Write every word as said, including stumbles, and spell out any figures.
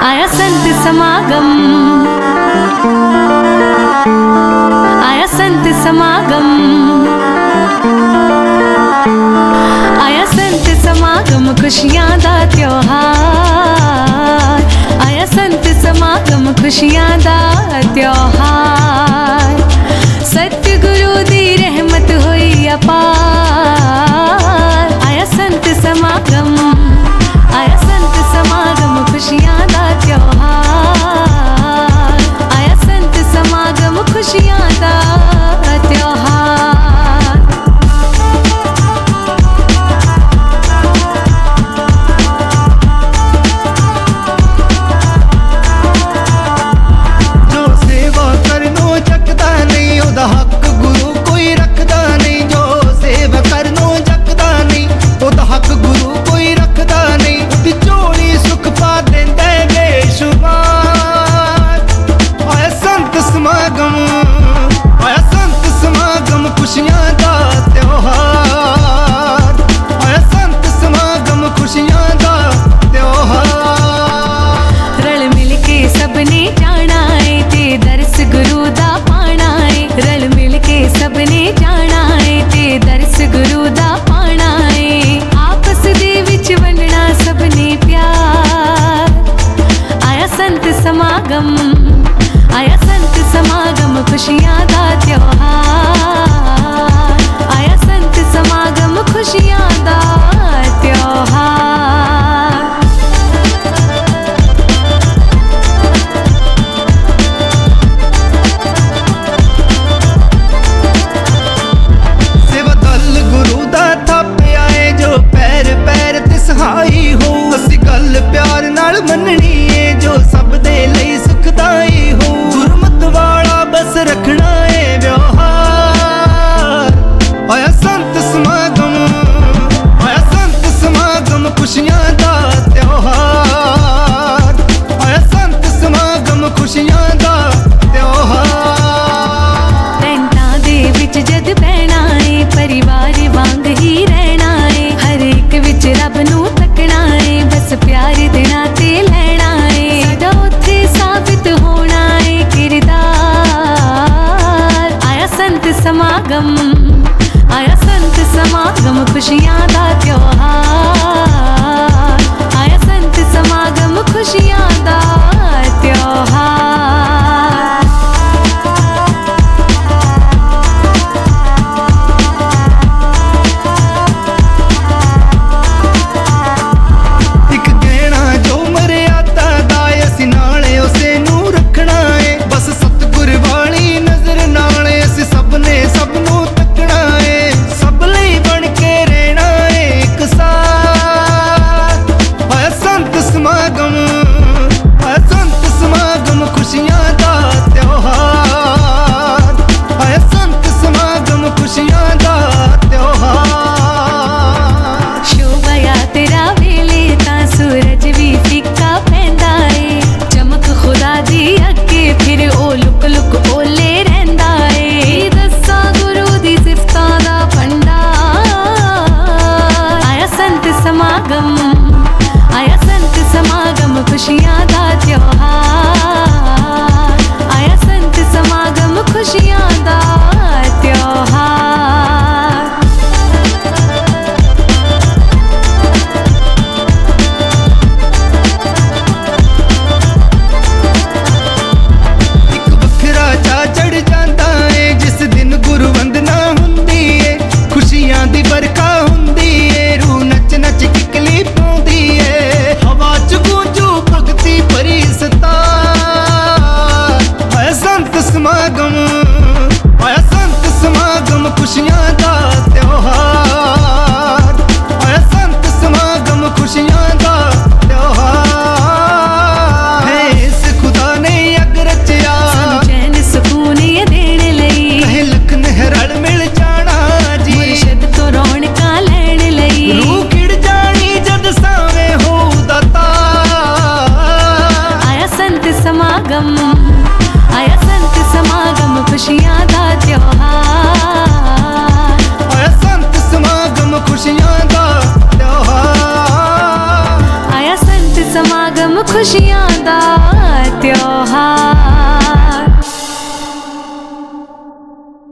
आया संत समागम, आया संत समागम, आया संत समागम, खुशियां दा त्योहार। आया संत समागम, खुशियां दा त्योहार। सतगुरु दी रहमत होई अपार। आया संत समागम, आया संत समागम, खुशियां दा त्योहार। आया संत समागम, खुशियां दा त्योहार। जो सेवा करनो जगदा नहीं ओदा हक गुरु कोई रखदा नहीं। जो सेवा करनो जगदा नहीं ओदा हक गुरु कोई रखदा नहीं। ओदी झोली सुख पा देंदा है बेशुमार। आया संत समागम, आया संत समागम, खुशियां दा त्योहार। आया संत समागम, खुशियां दा त्योहार। रल मिल के सबने जाना है ते दर्श गुरु दा पाना है। रल मिल के सबने जाना है ते दर्श गुरु दा पाना है। आपस दे विच वंडना सबने प्यार। आया संत समागम, आया संत समागम, खुशियां दा त्योहार। आया संत समागम, खुशियां दा त्योहार। सेवा दल गुरु दा थापिया है जो पैर पैर ते सहाई हो। असी गल प्यार नाल मननी है जो सब दे लई सुखदाई हो। गुरमत वाला बस रखना है व्यवहार। आया संत समागम, आया संत समागम, खुशियां दा त्योहार। आया संत समागम, खुशियां दा त्योहार। टेंटां दे विच जद बहना है परिवार वांग ही रहना है। हर एक विच रब नूं तकना है बस प्यार देना ते लेना है। साडा उत्थे साबित होना है किरदार। आया संत समागम, आया संत समागम, खुशियां दा त्योहार। आया संत समागम, खुशियां दा त्योहार। एक गहना जो मर्यादा दा असी नाले उसे नूं रखना है। बस सतगुर वाली नजर नाले असी सबने सब नूं तकना है। सब लई बन के रहना है एक साथ। आया संत समागम, आया संत समागम, खुशियां दा त्योहार। आया संत समागम, खुशियां दा त्योहार। शोभाया तेरा वेले तां सूरज भी फिक्का पैंदा है। चमक खुदा दी अगे फिर ओ लुक लुक ओले रहिंदा है। दस्सा गुरु दी सिफतां दा भंडार। आया संत समागम, आया संत समागम, खुशियां दा त्योहार। आया संत समागम, खुशियां दा त्योहार। एक वखरा चा चढ़ जाता है जिस दिन गुरु वंदना हुंदी है। खुशियां दी बरखा हुंदी है रूह नच नच किकली पाउंदी है। हवा च गूंजू भगती ਸਮਾਗਮ ਖੁਸ਼ੀਆਂ ਦਾ ਤਿਉਹਾਰ।